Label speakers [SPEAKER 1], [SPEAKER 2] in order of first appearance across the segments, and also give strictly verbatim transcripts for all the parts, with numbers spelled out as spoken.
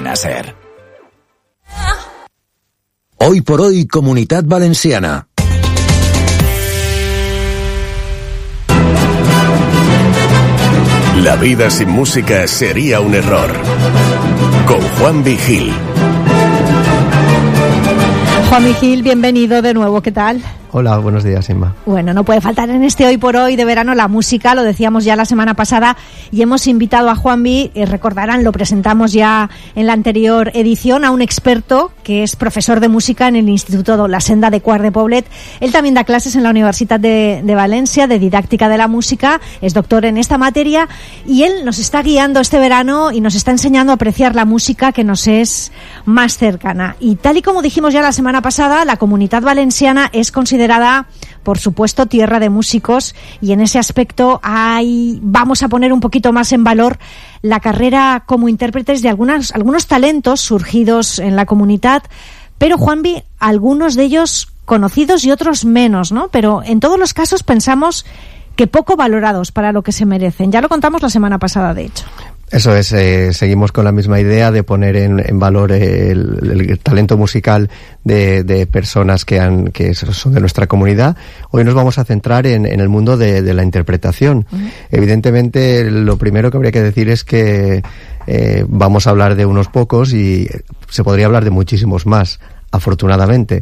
[SPEAKER 1] Cadena SER. Hoy por hoy, Comunitat Valenciana. La vida sin música sería un error. Con Juan Vigil.
[SPEAKER 2] Juan Vigil, bienvenido de nuevo, ¿qué tal?
[SPEAKER 3] Hola, buenos días, Inma.
[SPEAKER 2] Bueno, no puede faltar en este Hoy por Hoy de verano la música, lo decíamos ya la semana pasada y hemos invitado a Juanvi, eh, recordarán, lo presentamos ya en la anterior edición, a un experto que es profesor de música en el Instituto La Senda de Quart de Poblet. Él también da clases en la Universitat de, de Valencia de didáctica de la música, es doctor en esta materia y él nos está guiando este verano y nos está enseñando a apreciar la música que nos es más cercana. Y tal y como dijimos ya la semana pasada, la Comunitat Valenciana es considerada considerada, por supuesto, tierra de músicos y en ese aspecto hay, vamos a poner un poquito más en valor la carrera como intérpretes de algunas, algunos talentos surgidos en la comunidad, pero Juanvi, algunos de ellos conocidos y otros menos, ¿no? Pero en todos los casos pensamos que poco valorados para lo que se merecen. Ya lo contamos la semana pasada, de hecho.
[SPEAKER 3] Eso es, eh, seguimos con la misma idea de poner en, en valor el, el talento musical de, de personas que han que son de nuestra comunidad. Hoy nos vamos a centrar en, en el mundo de, de la interpretación. Uh-huh. Evidentemente, lo primero que habría que decir es que eh, vamos a hablar de unos pocos y se podría hablar de muchísimos más, afortunadamente.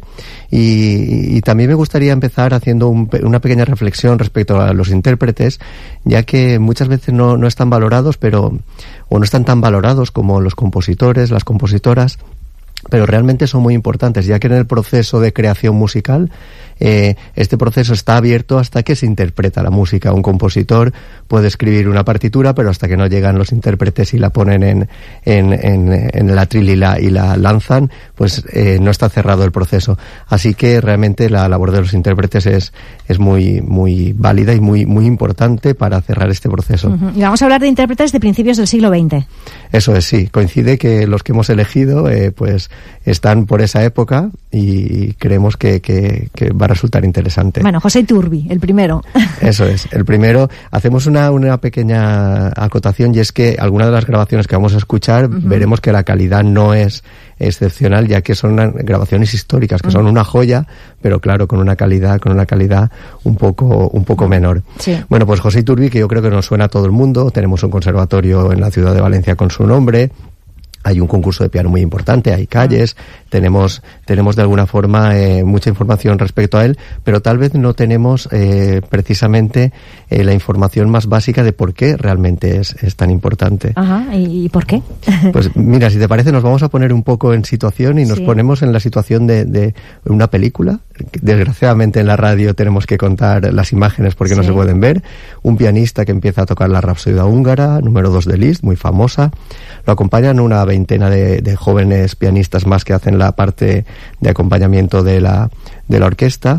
[SPEAKER 3] Y, y también me gustaría empezar haciendo un, una pequeña reflexión respecto a los intérpretes, ya que muchas veces no, no están valorados, pero o no están tan valorados como los compositores, las compositoras, pero realmente son muy importantes, ya que en el proceso de creación musical eh, este proceso está abierto hasta que se interpreta la música. Un compositor puede escribir una partitura, pero hasta que no llegan los intérpretes y la ponen en, en, en, en el atril y la, y la lanzan, pues eh, no está cerrado el proceso. Así que realmente la labor de los intérpretes es, es muy, muy válida y muy, muy importante para cerrar este proceso.
[SPEAKER 2] Uh-huh. Y vamos a hablar de intérpretes de principios del siglo veinte.
[SPEAKER 3] Eso es, sí. Coincide que los que hemos elegido eh, pues están por esa época y creemos que, que, que va a resultar interesante.
[SPEAKER 2] Bueno, José Iturbi, el primero.
[SPEAKER 3] Eso es, el primero. Hacemos una, una pequeña acotación y es que algunas de las grabaciones que vamos a escuchar, uh-huh, veremos que la calidad no es excepcional, ya que son grabaciones históricas, que uh-huh, son una joya, pero claro, con una calidad, con una calidad un poco, un poco menor.
[SPEAKER 2] Sí.
[SPEAKER 3] Bueno, pues José Iturbi, que yo creo que nos suena a todo el mundo, tenemos un conservatorio en la ciudad de Valencia con su nombre. Hay un concurso de piano muy importante, hay calles, tenemos tenemos de alguna forma eh, mucha información respecto a él, pero tal vez no tenemos eh, precisamente eh, la información más básica de por qué realmente es, es tan importante.
[SPEAKER 2] Ajá, ¿y por qué?
[SPEAKER 3] Pues mira, si te parece nos vamos a poner un poco en situación y nos sí. ponemos en la situación de, de una película. Desgraciadamente en la radio tenemos que contar las imágenes porque sí. no se pueden ver. Un pianista que empieza a tocar la Rapsodia húngara, número dos de Liszt, muy famosa. Lo acompañan una veintena de, de jóvenes pianistas más que hacen la parte de acompañamiento de la, de la orquesta.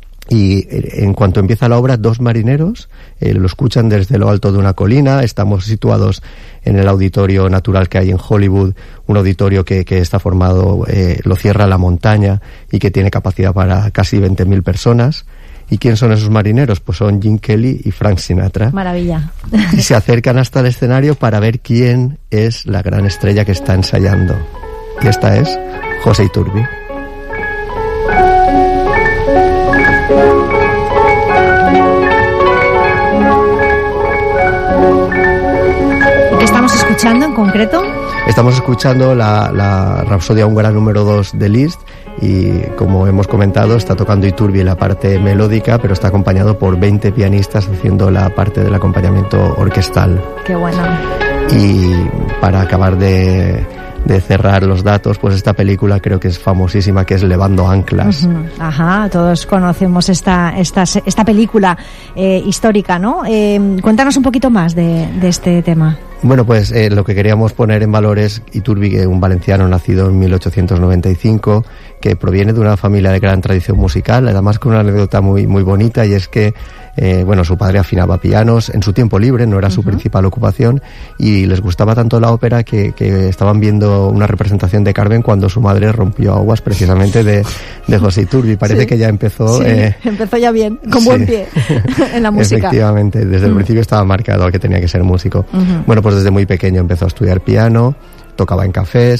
[SPEAKER 3] Y en cuanto empieza la obra, dos marineros eh, lo escuchan desde lo alto de una colina. Estamos situados en el auditorio natural que hay en Hollywood, un auditorio que, que está formado, eh, lo cierra la montaña y que tiene capacidad para casi veinte mil personas. ¿Y quién son esos marineros? Pues son Gene Kelly y Frank Sinatra.
[SPEAKER 2] Maravilla.
[SPEAKER 3] Y se acercan hasta el escenario para ver quién es la gran estrella que está ensayando. Y esta es José Iturbi.
[SPEAKER 2] ¿Qué estamos escuchando en concreto?
[SPEAKER 3] Estamos escuchando la, la Rapsodia húngara número dos de Liszt y, como hemos comentado, está tocando Iturbi la parte melódica, pero está acompañado por veinte pianistas haciendo la parte del acompañamiento orquestal.
[SPEAKER 2] Qué bueno.
[SPEAKER 3] Y para acabar de, de cerrar los datos, pues esta película creo que es famosísima, que es Levando Anclas.
[SPEAKER 2] Uh-huh. Ajá, todos conocemos esta esta, esta película eh, histórica, ¿no? Eh, cuéntanos un poquito más de, de este tema.
[SPEAKER 3] Bueno, pues eh, lo que queríamos poner en valor es Iturbi, un valenciano nacido en mil ochocientos noventa y cinco, que proviene de una familia de gran tradición musical, además con una anécdota muy muy bonita, y es que eh, bueno, su padre afinaba pianos en su tiempo libre, no era su uh-huh. principal ocupación, y les gustaba tanto la ópera que, que estaban viendo una representación de Carmen cuando su madre rompió aguas precisamente de, de José Iturbi. Parece sí. que ya empezó...
[SPEAKER 2] Sí,
[SPEAKER 3] eh,
[SPEAKER 2] empezó ya bien, con sí. buen pie en la música.
[SPEAKER 3] Efectivamente, desde uh-huh. el principio estaba marcado a que tenía que ser músico. Uh-huh. Bueno, pues desde muy pequeño empezó a estudiar piano, tocaba en cafés,